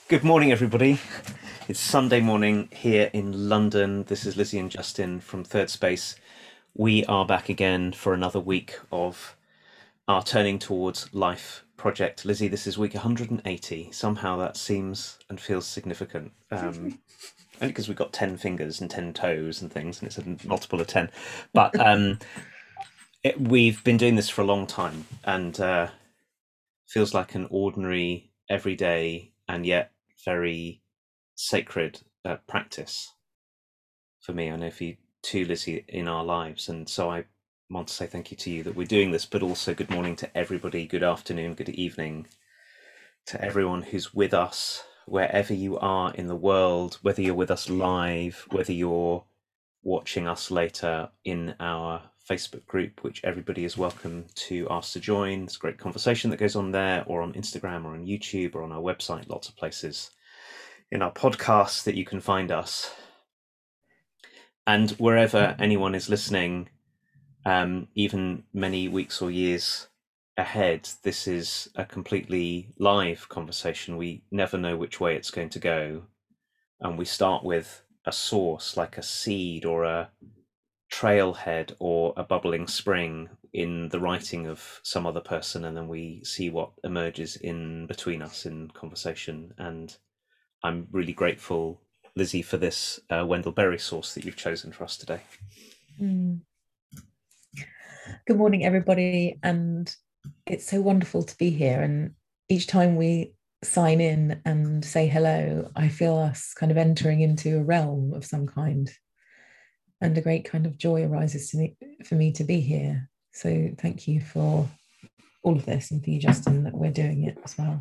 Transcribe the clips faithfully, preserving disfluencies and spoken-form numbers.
Good morning, everybody. It's Sunday morning here in London. This is Lizzie and Justin from Third Space. We are back again for another week of our Turning Towards Life project. Lizzie, this is week one hundred eighty. Somehow that seems and feels significant. Um, only because we've got ten fingers and ten toes and things, and it's a multiple of ten. But um, it, we've been doing this for a long time, and uh, feels like an ordinary, everyday, and yet very sacred uh, practice for me. I know for you too, Lizzie, in our lives. And so I want to say thank you to you that we're doing this, but also good morning to everybody, good afternoon, good evening to everyone who's with us, wherever you are in the world, whether you're with us live, whether you're watching us later in our Facebook group, which everybody is welcome to ask to join. There's a great conversation that goes on there, or on Instagram, or on YouTube, or on our website, lots of places in our podcast that you can find us. And wherever anyone is listening, um, even many weeks or years ahead, this is a completely live conversation. We never know which way it's going to go. And we start with a source like a seed or a trailhead or a bubbling spring in the writing of some other person, and then we see what emerges in between us in conversation. And I'm really grateful, Lizzie, for this uh, Wendell Berry source that you've chosen for us today. Mm. Good morning, everybody. And it's so wonderful to be here. And each time we sign in and say hello, I feel us kind of entering into a realm of some kind. And a great kind of joy arises to me for me to be here. So thank you for all of this, and for you, Justin, that we're doing it as well.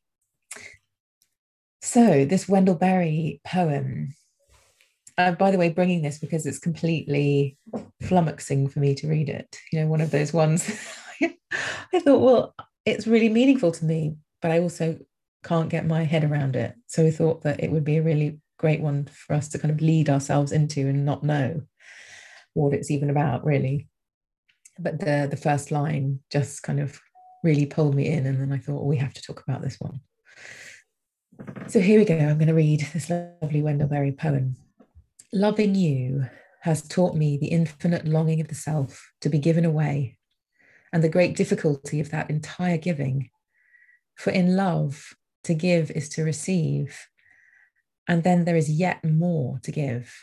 So this Wendell Berry poem, uh, by the way, bringing this because it's completely flummoxing for me to read it. You know, one of those ones. I thought, well, it's really meaningful to me, but I also can't get my head around it. So I thought that it would be a really great one for us to kind of lead ourselves into and not know what it's even about, really. But the the first line just kind of really pulled me in, and then I thought, well, we have to talk about this one. So here we go. I'm going to read this lovely Wendell Berry poem. Loving you has taught me the infinite longing of the self to be given away, and the great difficulty of that entire giving. For in love, to give is to receive, and then there is yet more to give.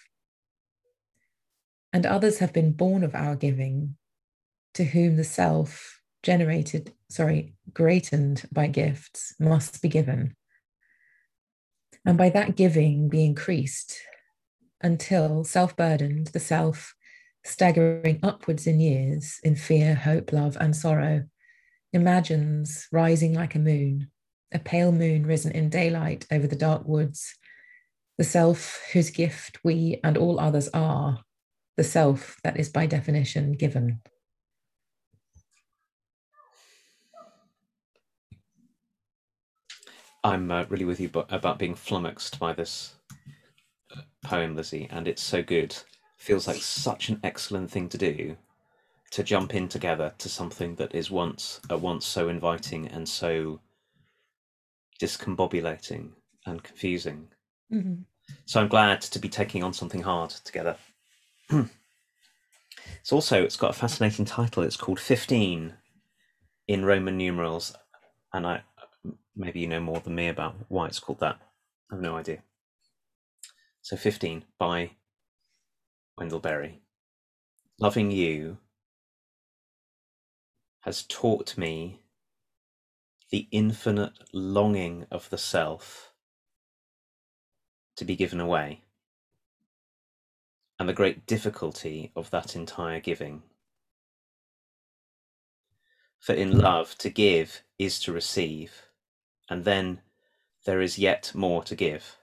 And others have been born of our giving, to whom the self generated, sorry, greatened by gifts must be given. And by that giving be increased until self burdened, the self staggering upwards in years in fear, hope, love, and sorrow, imagines rising like a moon, a pale moon risen in daylight over the dark woods, the self whose gift we and all others are, the self that is by definition given. I'm uh, really with you about being flummoxed by this poem, Lizzie, and it's so good. Feels like such an excellent thing to do, to jump in together to something that is once at once so inviting and so discombobulating and confusing. Mm-hmm. So I'm glad to be taking on something hard together. It's also, it's got a fascinating title. It's called fifteen in Roman numerals, and I maybe you know more than me about why it's called that. I have no idea. So fifteen by Wendell Berry. Loving you has taught me the infinite longing of the self to be given away, and the great difficulty of that entire giving. For in love, to give is to receive, and then there is yet more to give.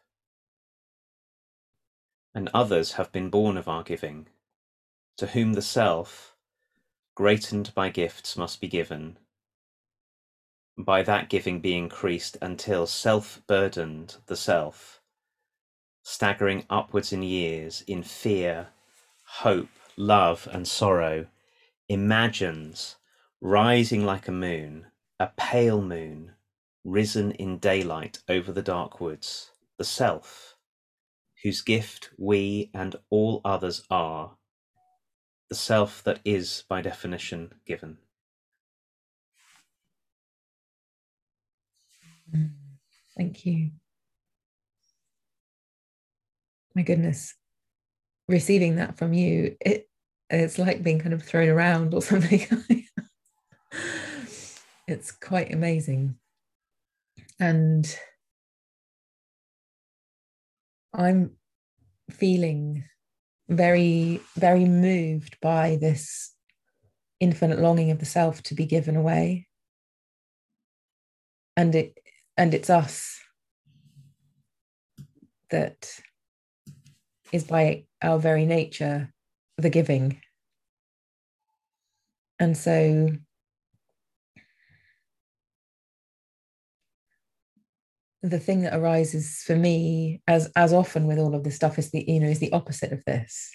And others have been born of our giving, to whom the self, greatened by gifts, must be given, by that giving be increased until self-burdened the self, staggering upwards in years in fear, hope, love, and sorrow, imagines rising like a moon, a pale moon, risen in daylight over the dark woods, the self, whose gift we and all others are, the self that is by definition given. Thank you. My goodness, receiving that from you, it it's like being kind of thrown around or something. It's quite amazing. And I'm feeling very, very moved by this infinite longing of the self to be given away. And it and it's us that is by our very nature the giving. And so the thing that arises for me, as as often with all of this stuff, is the, you know, is the opposite of this.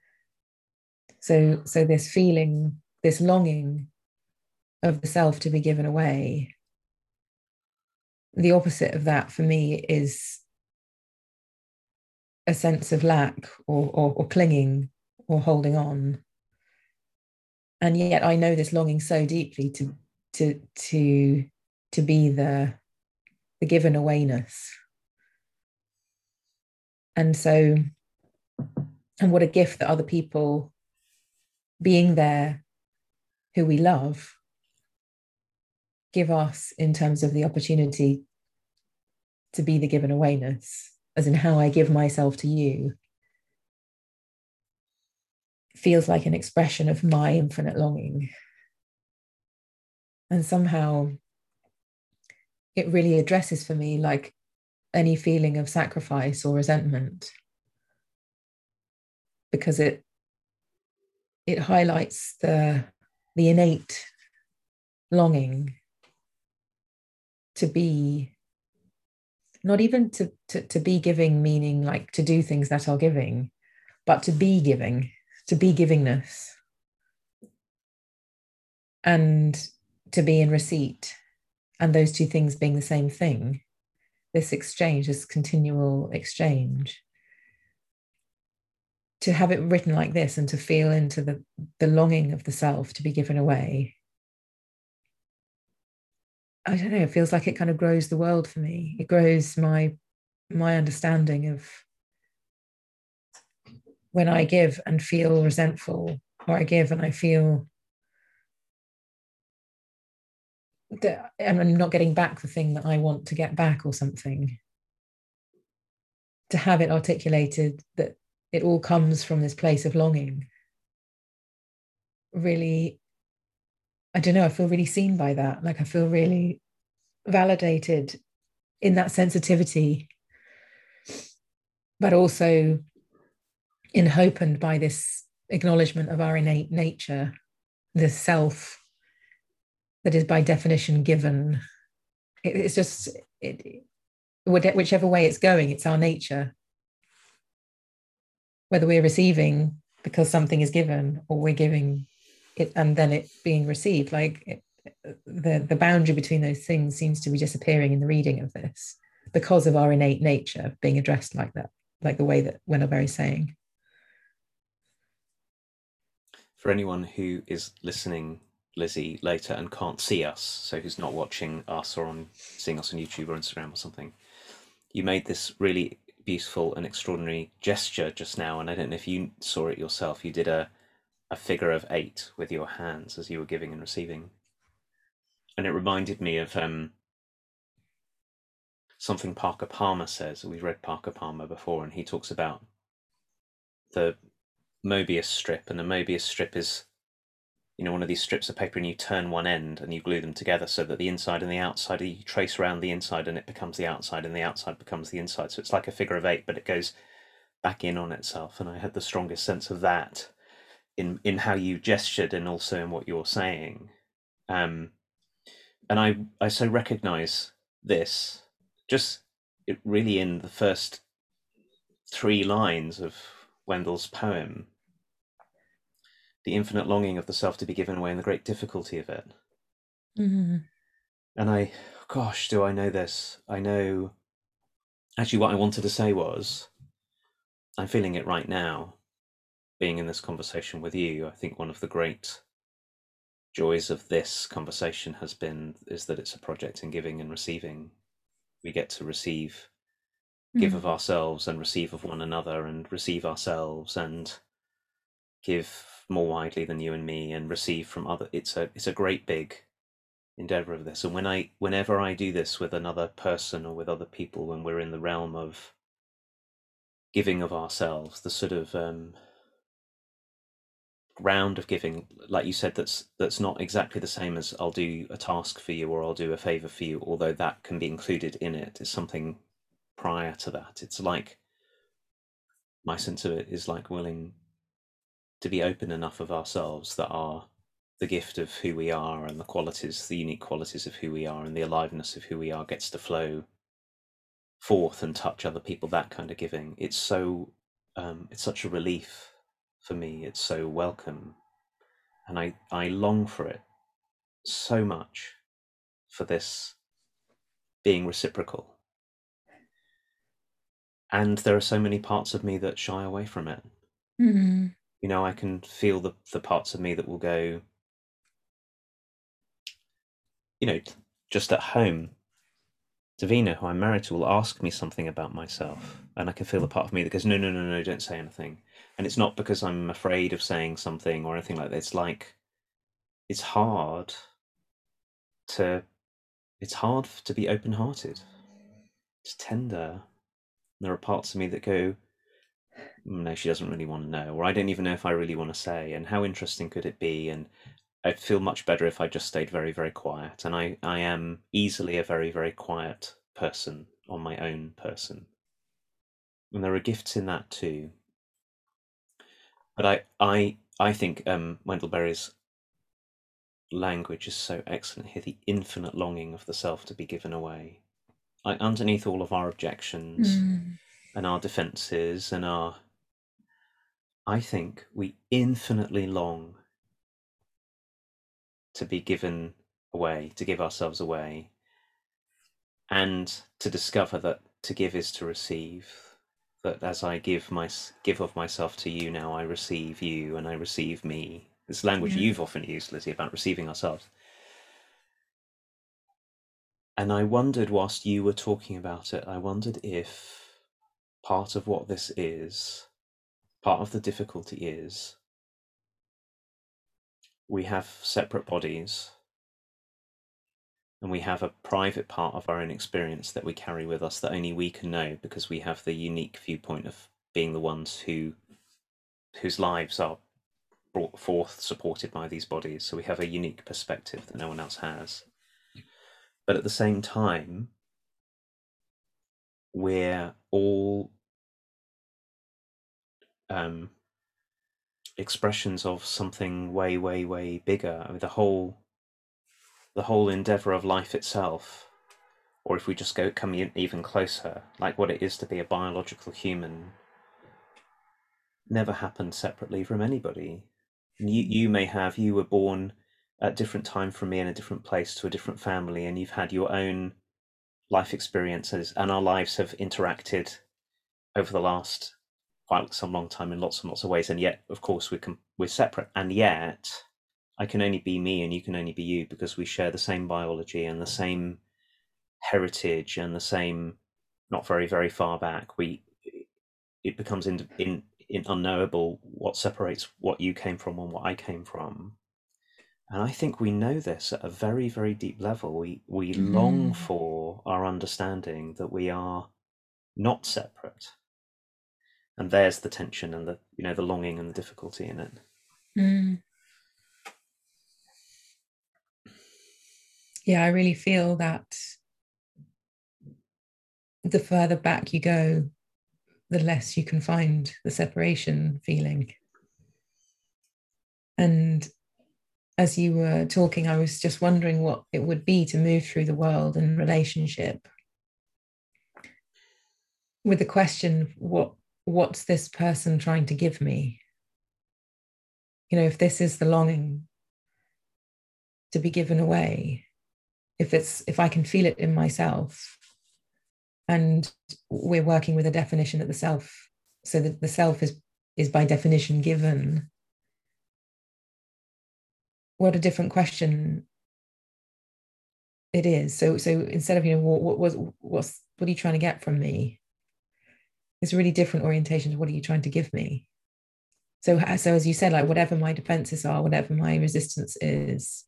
So so this feeling, this longing of the self to be given away, the opposite of that for me is a sense of lack, or, or, or clinging, or holding on. And yet I know this longing so deeply to to to to be the the given awayness. And so, and what a gift that other people being there who we love give us in terms of the opportunity to be the given awayness, as in how I give myself to you feels like an expression of my infinite longing. And somehow it really addresses for me like any feeling of sacrifice or resentment, because it it highlights the the innate longing to be, not even to, to, to be giving, meaning like to do things that are giving, but to be giving, to be givingness, and to be in receipt, and those two things being the same thing, this exchange, this continual exchange. To have it written like this and to feel into the, the longing of the self to be given away, I don't know, it feels like it kind of grows the world for me. It grows my my understanding of when I give and feel resentful, or I give and I feel that I'm not getting back the thing that I want to get back or something. To have it articulated that it all comes from this place of longing, really, I don't know, I feel really seen by that. Like I feel really validated in that sensitivity, but also enhopened by this acknowledgement of our innate nature, this self that is by definition given. It, it's just, it, whichever way it's going, it's our nature. Whether we're receiving because something is given, or we're giving it and then it being received, like it, the, the boundary between those things seems to be disappearing in the reading of this because of our innate nature being addressed like that, like the way that Wendell saying. For anyone who is listening, Lizzie, later and can't see us, so who's not watching us or on seeing us on YouTube or Instagram or something, you made this really beautiful and extraordinary gesture just now, and I don't know if you saw it yourself. You did a a figure of eight with your hands as you were giving and receiving, and it reminded me of um, something Parker Palmer says. We've read Parker Palmer before, and he talks about the Mobius strip, and the Mobius strip is, you know, one of these strips of paper, and you turn one end and you glue them together so that the inside and the outside, you trace around the inside and it becomes the outside and the outside becomes the inside. So it's like a figure of eight, but it goes back in on itself. And I had the strongest sense of that in in how you gestured and also in what you're saying. Um, and I, I so recognize this just it really in the first three lines of Wendell's poem, the infinite longing of the self to be given away and the great difficulty of it. Mm-hmm. And I, gosh, do I know this? I know, actually, what I wanted to say was, I'm feeling it right now, being in this conversation with you. I think one of the great joys of this conversation has been is that it's a project in giving and receiving. We get to receive, give of Mm. ourselves and receive of one another, and receive ourselves and give more widely than you and me, and receive from other. It's a it's a great big endeavor of this. And when I whenever I do this with another person or with other people, when we're in the realm of giving of ourselves, the sort of um, round of giving, like you said, that's that's not exactly the same as I'll do a task for you or I'll do a favor for you, although that can be included in it. It's something prior to that. It's like, my sense of it is like willing to be open enough of ourselves that are the gift of who we are, and the qualities, the unique qualities of who we are, and the aliveness of who we are gets to flow forth and touch other people. That kind of giving, it's so um, it's such a relief for me. It's so welcome, and I I long for it so much, for this being reciprocal. And there are so many parts of me that shy away from it. Mm. You know, I can feel the the parts of me that will go, you know, just at home, Davina, who I'm married to, will ask me something about myself, and I can feel the part of me that goes, no, no, no, no, don't say anything. And it's not because I'm afraid of saying something or anything like that. It's like, it's hard to, it's hard to be open-hearted. It's tender. There are parts of me that go, no, she doesn't really want to know, or I don't even know if I really want to say, and how interesting could it be? And I'd feel much better if I just stayed very, very quiet. And I, I am easily a very, very quiet person on my own person. And there are gifts in that too. But I, I, I think um, Wendell Berry's language is so excellent here. The infinite longing of the self to be given away. Like, underneath all of our objections Mm. and our defenses and our, I think we infinitely long to be given away, to give ourselves away, and to discover that to give is to receive. That as I give my give of myself to you now, I receive you and I receive me. This language Yeah. you've often used, Lizzie, about receiving ourselves. And I wondered, whilst you were talking about it, I wondered if part of what this is, part of the difficulty is, we have separate bodies, and we have a private part of our own experience that we carry with us that only we can know, because we have the unique viewpoint of being the ones who whose lives are brought forth supported by these bodies. So we have a unique perspective that no one else has. But at the same time, we're all um, expressions of something way, way, way bigger. I mean, the whole the whole endeavor of life itself, or if we just go come even closer, like what it is to be a biological human, never happened separately from anybody. You you may have, you were born at a different time from me in a different place to a different family, and you've had your own life experiences, and our lives have interacted over the last quite some long time in lots and lots of ways. And yet, of course, we can we're separate, and yet I can only be me and you can only be you, because we share the same biology and the same heritage and the same, not very very far back, we it becomes in in, in unknowable what separates what you came from and what I came from. And I think we know this at a very, very deep level. We we long Mm. for our understanding that we are not separate. And there's the tension and the, you know, the longing and the difficulty in it. Mm. Yeah, I really feel that the further back you go, the less you can find the separation feeling. And as you were talking, I was just wondering what it would be to move through the world in relationship with the question, what what's this person trying to give me? You know, if this is the longing to be given away, if it's if I can feel it in myself, and we're working with a definition that the self, so that the self is is by definition given, what a different question it is. So so instead of, you know, what what was what's what are you trying to get from me? It's a really different orientation to what are you trying to give me? So so as you said, like whatever my defenses are, whatever my resistance is,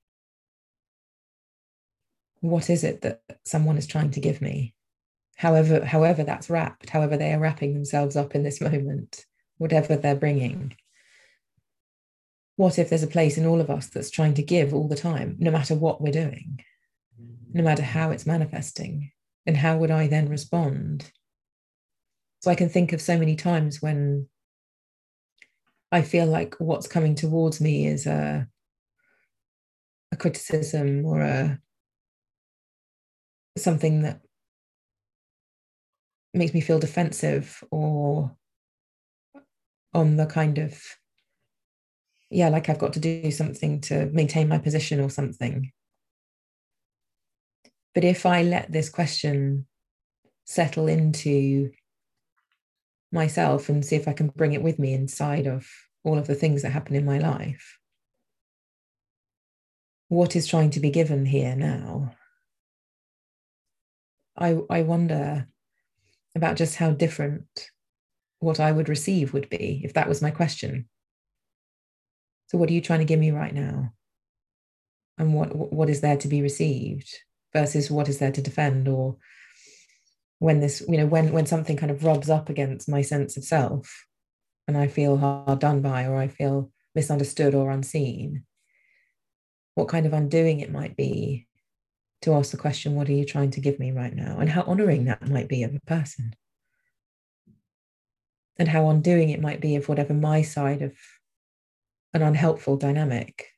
what is it that someone is trying to give me? However, however that's wrapped, however they are wrapping themselves up in this moment, whatever they're bringing. What if there's a place in all of us that's trying to give all the time, no matter what we're doing, no matter how it's manifesting? And how would I then respond? So I can think of so many times when I feel like what's coming towards me is a, a criticism or a something that makes me feel defensive, or on the kind of, yeah, like I've got to do something to maintain my position or something. But if I let this question settle into myself and see if I can bring it with me inside of all of the things that happen in my life, what is trying to be given here now? I, I wonder about just how different what I would receive would be if that was my question. So, what are you trying to give me right now? And what what is there to be received versus what is there to defend? Or when this, you know, when when something kind of rubs up against my sense of self and I feel hard done by, or I feel misunderstood or unseen, what kind of undoing it might be to ask the question, what are you trying to give me right now? And how honoring that might be of a person. And how undoing it might be of whatever my side of an unhelpful dynamic,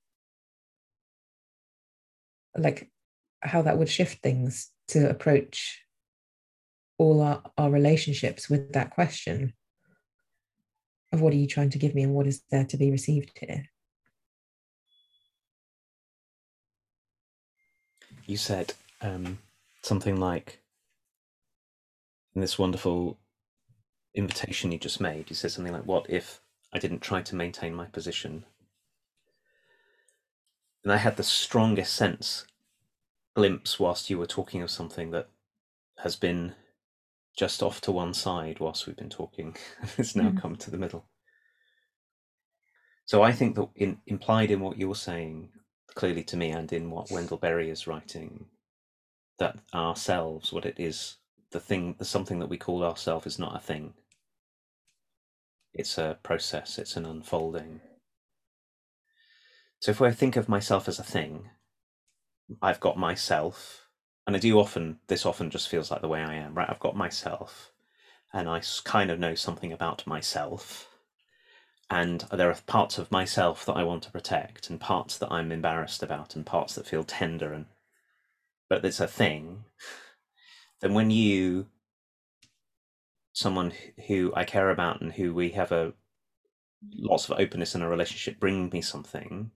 like how that would shift things to approach all our, our relationships with that question of what are you trying to give me and what is there to be received here. You said um, something like, in this wonderful invitation you just made, you said something like, what if I didn't try to maintain my position? And I had the strongest sense, glimpse, whilst you were talking, of something that has been just off to one side whilst we've been talking. It's now Mm. come to the middle. So I think that in, implied in what you're saying, clearly to me, and in what Wendell Berry is writing, that ourselves, what it is, the thing, the something that we call ourself, is not a thing. It's a process, it's an unfolding. So if I think of myself as a thing, I've got myself, and I do often, this often just feels like the way I am, right? I've got myself, and I kind of know something about myself. And there are parts of myself that I want to protect, and parts that I'm embarrassed about, and parts that feel tender, and but it's a thing. Then when you, someone who I care about and who we have a lots of openness in a relationship, bring me something,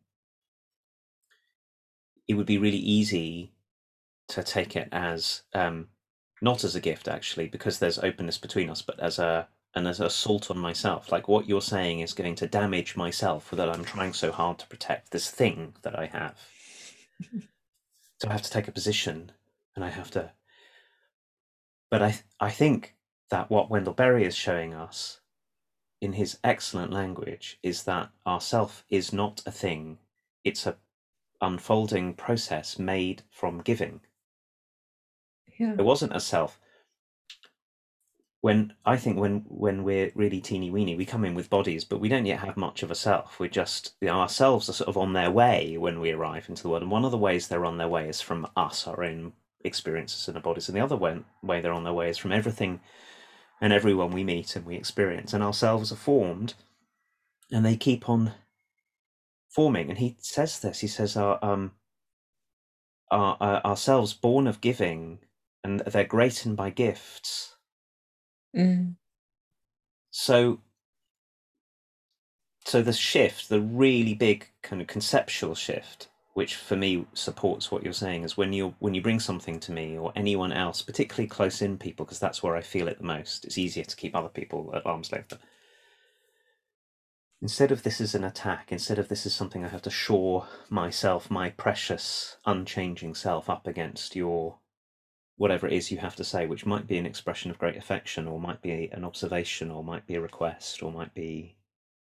it would be really easy to take it as um, not as a gift, actually, because there's openness between us, but as a and as an assault on myself. Like what you're saying is going to damage myself, that I'm trying so hard to protect this thing that I have. So I have to take a position, and I have to. But I I think that what Wendell Berry is showing us in his excellent language is that our self is not a thing; it's a unfolding process made from giving. Yeah. There wasn't a self. When I think when when we're really teeny weeny, we come in with bodies, but we don't yet have much of a self. We're just, you know, ourselves are sort of on their way when we arrive into the world. And one of the ways they're on their way is from us, our own experiences in our bodies. And the other way, way they're on their way is from everything and everyone we meet and we experience. And ourselves are formed, and they keep on forming. And he says this. He says, "Our um, our, our ourselves born of giving, and they're greatened by gifts." Mm. So so the shift, the really big kind of conceptual shift, which for me supports what you're saying, is when you when you bring something to me or anyone else, particularly close in people, because that's where I feel it the most. It's easier to keep other people at arm's length. But instead of this is an attack, instead of this is something I have to shore myself, my precious, unchanging self, up against your whatever it is you have to say, which might be an expression of great affection, or might be an observation, or might be a request, or might be,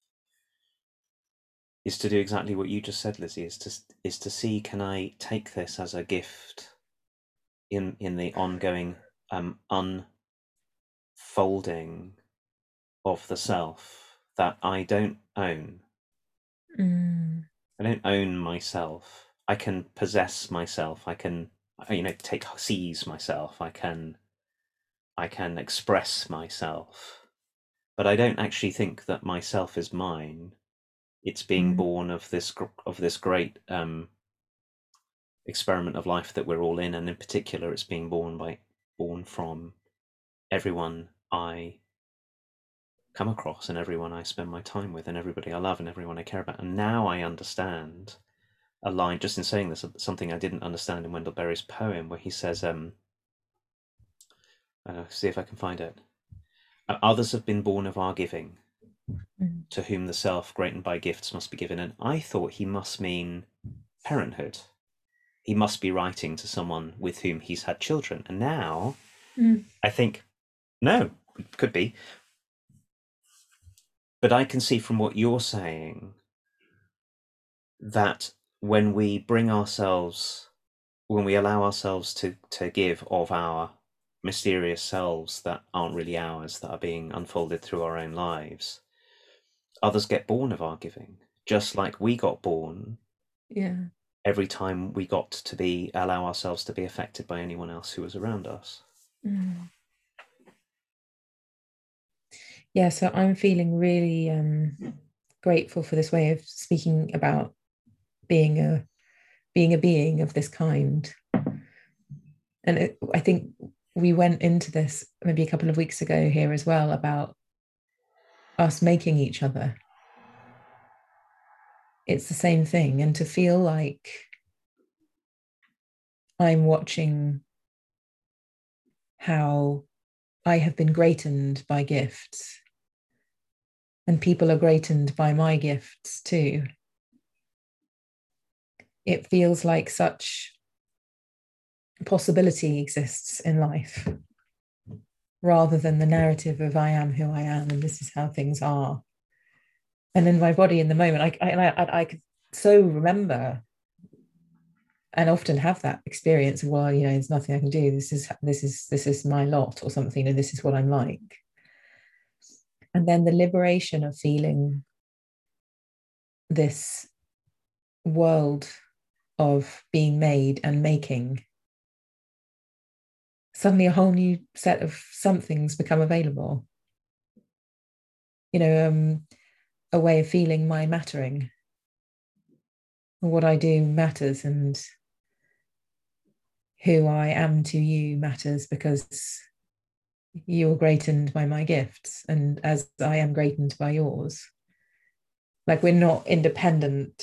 is to do exactly what you just said, Lizzie, is to is to see, can I take this as a gift in in the ongoing um unfolding of the self that I don't own. Mm. I don't own myself. I can possess myself. I can, you know, take seize myself. I can I can express myself. But I don't actually think that myself is mine. It's being Mm. born of this of this great um, experiment of life that we're all in, and in particular, it's being born by born from everyone I come across, and everyone I spend my time with, and everybody I love, and everyone I care about. And now I understand a line, just in saying this, something I didn't understand in Wendell Berry's poem, where he says, um, uh, see if I can find it. Others have been born of our giving, Mm. to whom the self, greatened by gifts, must be given. And I thought he must mean parenthood. He must be writing to someone with whom he's had children. And now Mm. I think, no, it could be. But I can see from what you're saying that when we bring ourselves, when we allow ourselves to, to give of our mysterious selves that aren't really ours, that are being unfolded through our own lives, others get born of our giving, just like we got born. Yeah. Every time we got to be allow ourselves to be affected by anyone else who was around us. Mm. Yeah, so I'm feeling really um, grateful for this way of speaking about being a being a being of this kind. And it, I think we went into this maybe a couple of weeks ago here as well about us making each other. It's the same thing. And to feel like I'm watching how I have been greatened by gifts, and people are greatened by my gifts too. It feels like such possibility exists in life, rather than the narrative of I am who I am and this is how things are. And in my body in the moment, I I, I, I could so remember and often have that experience of, well, you know, there's nothing I can do. This is this is this is my lot or something, and this is what I'm like. And then the liberation of feeling this world of being made and making, suddenly a whole new set of somethings become available. You know, um, a way of feeling my mattering. What I do matters, and who I am to you matters, because you're greatened by my gifts, and as I am greatened by yours. Like, we're not independent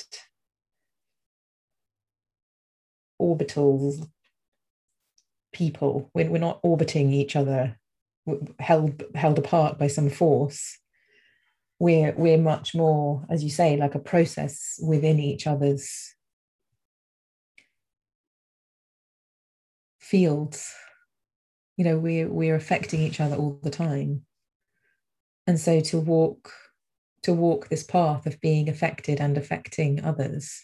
orbital people. We're, we're not orbiting each other, held held apart by some force. We're we're much more, as you say, like a process within each other's fields. You know, we're we're affecting each other all the time. And so to walk to walk this path of being affected and affecting others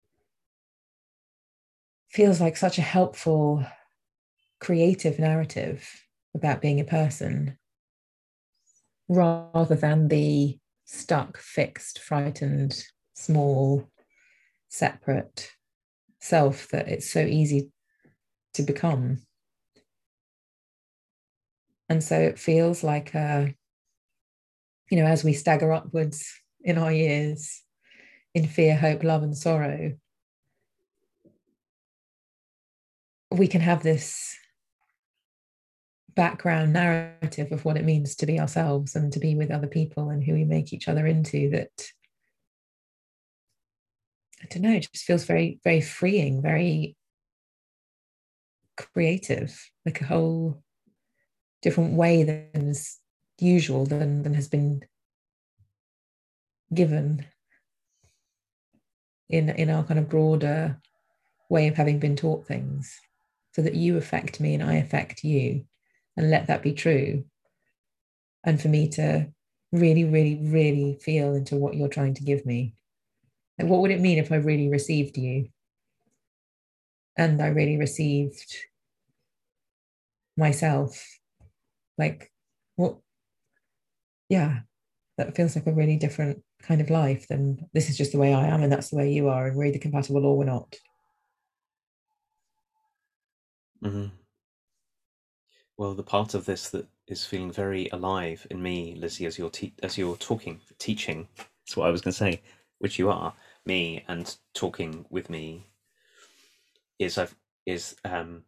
feels like such a helpful creative narrative about being a person, rather than the stuck, fixed, frightened, small, separate self that it's so easy to become. And so it feels like, a, you know, as we stagger upwards in our years, in fear, hope, love, and sorrow, we can have this background narrative of what it means to be ourselves and to be with other people and who we make each other into, that I don't know, it just feels very, very freeing, very creative, like a whole different way than is usual, than, than has been given in, in our kind of broader way of having been taught things, so that you affect me and I affect you, and let that be true. And for me to really, really, really feel into what you're trying to give me. Like, what would it mean if I really received you and I really received myself? Like, what? Yeah, that feels like a really different kind of life than this is just the way I am and that's the way you are, and we're either compatible or we're not. Mm-hmm. Well, the part of this that is feeling very alive in me, Lizzie, as you're te- as you're talking, teaching, that's what I was going to say, which you are, me, and talking with me, is I've is um,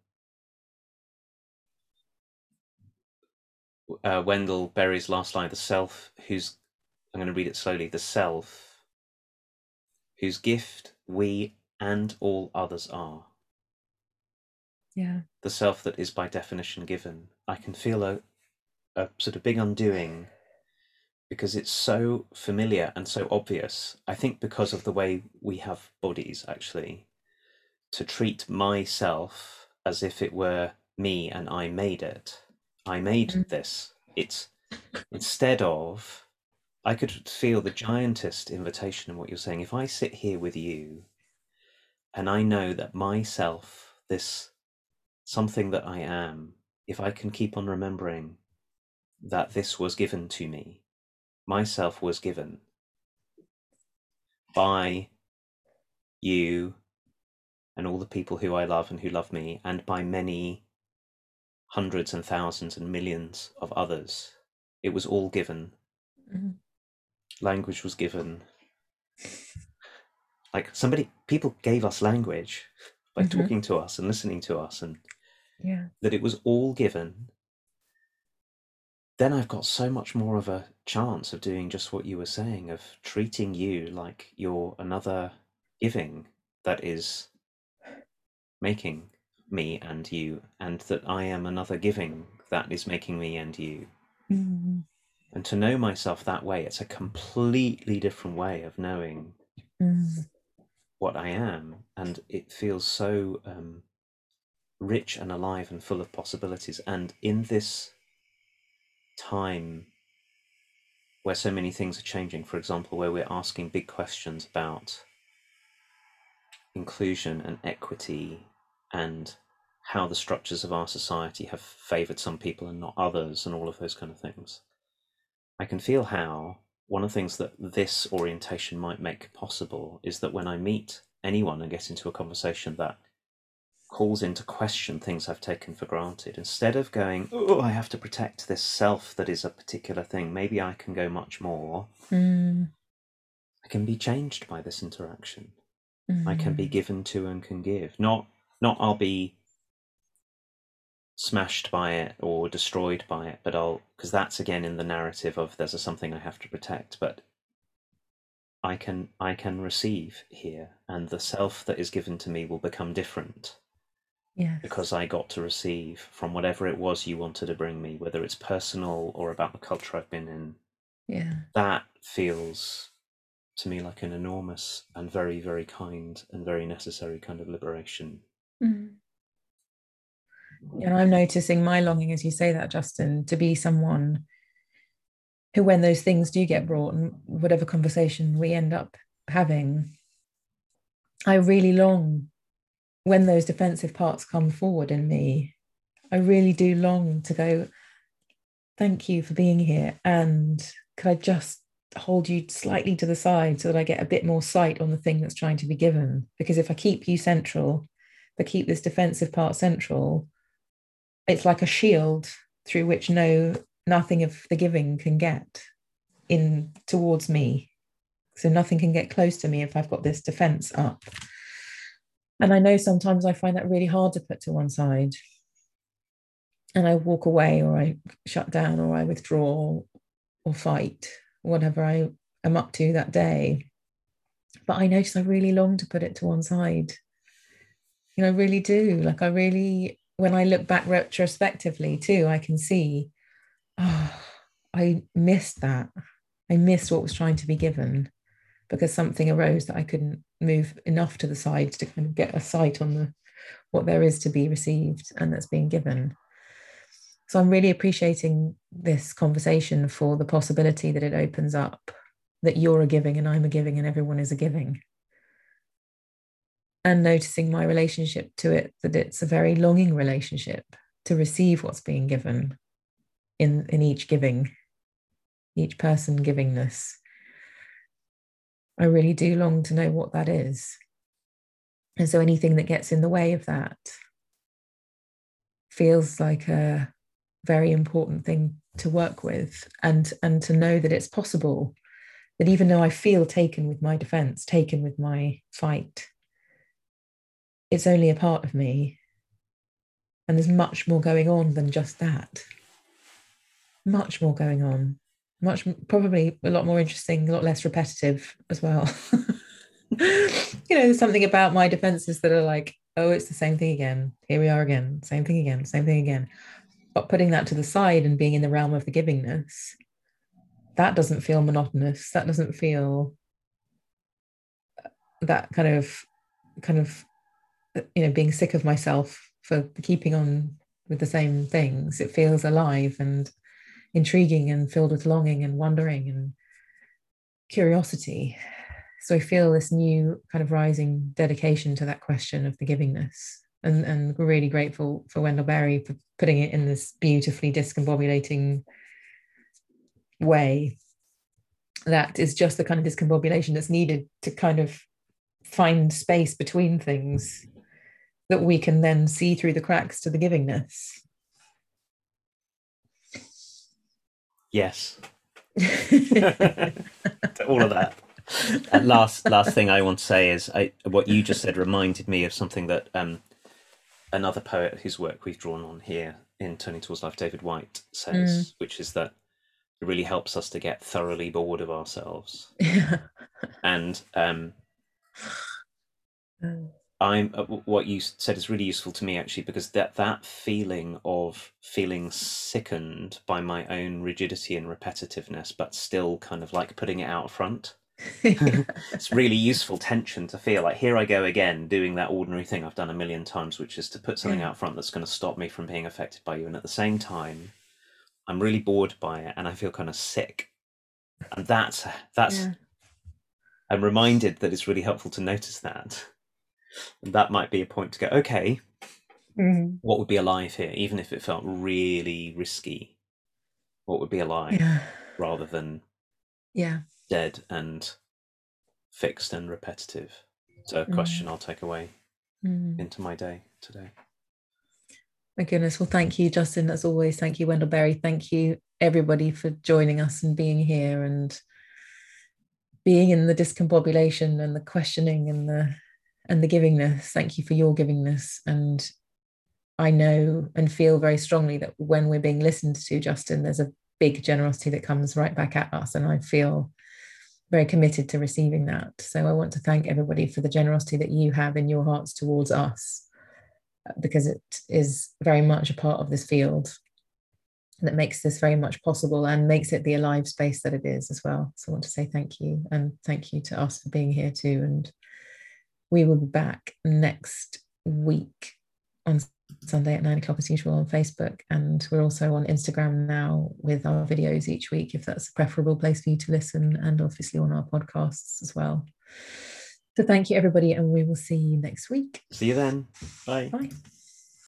uh, Wendell Berry's last line, the self whose, I'm going to read it slowly, the self whose gift we and all others are, Yeah. the self that is by definition given. I can feel a, a sort of big undoing because it's so familiar and so obvious. I think because of the way we have bodies, actually, to treat myself as if it were me and I made it. I made this. It's instead of, I could feel the giantest invitation in what you're saying. If I sit here with you and I know that myself, this something that I am, if I can keep on remembering that this was given to me, myself was given by you and all the people who I love and who love me, and by many hundreds and thousands and millions of others. It was all given. Mm-hmm. Language was given. Like somebody, people gave us language by Mm-hmm. talking to us and listening to us, and Yeah. that it was all given. Then I've got so much more of a chance of doing just what you were saying, of treating you like you're another giving that is making me and you, and that I am another giving that is making me and you. Mm-hmm. And to know myself that way, it's a completely different way of knowing Mm-hmm. what I am. And it feels so um, rich and alive and full of possibilities. And in this time where so many things are changing, for example, where we're asking big questions about inclusion and equity and how the structures of our society have favored some people and not others, and all of those kind of things, I can feel how one of the things that this orientation might make possible is that when I meet anyone and get into a conversation that calls into question things I've taken for granted, instead of going, oh, I have to protect this self that is a particular thing, maybe I can go much more. Mm-hmm. I can be changed by this interaction. I can be Mm-hmm. given to and can give. Not, not I'll be smashed by it or destroyed by it, but I'll, because that's again in the narrative of there's a something I have to protect, but I can I can receive here, and the self that is given to me will become different Yes. because I got to receive from whatever it was you wanted to bring me, whether it's personal or about the culture I've been in. Yeah. That feels to me like an enormous and very, very kind and very necessary kind of liberation. Mm. And I'm noticing my longing as you say that, Justin, to be someone who, when those things do get brought and whatever conversation we end up having, I really long, when those defensive parts come forward in me, I really do long to go, thank you for being here. And could I just hold you slightly to the side so that I get a bit more sight on the thing that's trying to be given? Because if I keep you central, but keep this defensive part central, it's like a shield through which no nothing of the giving can get in towards me. So nothing can get close to me if I've got this defense up. And I know sometimes I find that really hard to put to one side. And I walk away, or I shut down, or I withdraw, or fight, whatever I am up to that day. but I notice I really long to put it to one side. You know, I really do. Like I really, when I look back retrospectively too, I can see, oh, I missed that. I missed what was trying to be given because something arose that I couldn't move enough to the side to kind of get a sight on the what there is to be received and that's being given. So I'm really appreciating this conversation for the possibility that it opens up, that you're a giving and I'm a giving and everyone is a giving. And noticing my relationship to it, that it's a very longing relationship to receive what's being given in, in each giving, each person givingness. I really do long to know what that is. And so anything that gets in the way of that feels like a very important thing to work with, and, and to know that it's possible, that even though I feel taken with my defense, taken with my fight, it's only a part of me. And there's much more going on than just that. Much more going on. Much, probably a lot more interesting, a lot less repetitive as well. You know, there's something about my defenses that are like, oh, it's the same thing again. Here we are again. Same thing again. Same thing again. But putting that to the side and being in the realm of the givingness, that doesn't feel monotonous. That doesn't feel that kind of, kind of, you know, being sick of myself for keeping on with the same things. It feels alive and intriguing and filled with longing and wondering and curiosity. So I feel this new kind of rising dedication to that question of the givingness. And, and we're really grateful for Wendell Berry for putting it in this beautifully discombobulating way that is just the kind of discombobulation that's needed to kind of find space between things that we can then see through the cracks to the givingness. Yes. All of that. And last last thing I want to say is I, what you just said reminded me of something that um, another poet whose work we've drawn on here in Turning Towards Life, David Whyte, says, mm. which is that it really helps us to get thoroughly bored of ourselves. Yeah. And um, mm. I'm uh, what you said is really useful to me, actually, because that that feeling of feeling sickened by my own rigidity and repetitiveness, but still kind of like putting it out front. It's really useful tension to feel like, here I go again doing that ordinary thing I've done a million times, which is to put something yeah. out front that's going to stop me from being affected by you, and at the same time I'm really bored by it and I feel kind of sick. And that's that's yeah. I'm reminded that it's really helpful to notice that. And that might be a point to go, okay, mm-hmm. what would be alive here, even if it felt really risky? What would be alive yeah. rather than yeah dead and fixed and repetitive? So a question mm. I'll take away mm. into my day today. My goodness. Well, thank you, Justin. As always, thank you, Wendell Berry. Thank you, everybody, for joining us and being here and being in the discombobulation and the questioning and the and the givingness. Thank you for your givingness. And I know and feel very strongly that when we're being listened to, Justin, there's a big generosity that comes right back at us. And I feel very committed to receiving that. So I want to thank everybody for the generosity that you have in your hearts towards us, because it is very much a part of this field that makes this very much possible and makes it the alive space that it is as well. So I want to say thank you, and thank you to us for being here too. And we will be back next week on Sunday at nine o'clock as usual on Facebook, and we're also on Instagram now with our videos each week, if that's a preferable place for you to listen, and obviously on our podcasts as well. So thank you, everybody, and we will see you next week. See you then. Bye. Bye.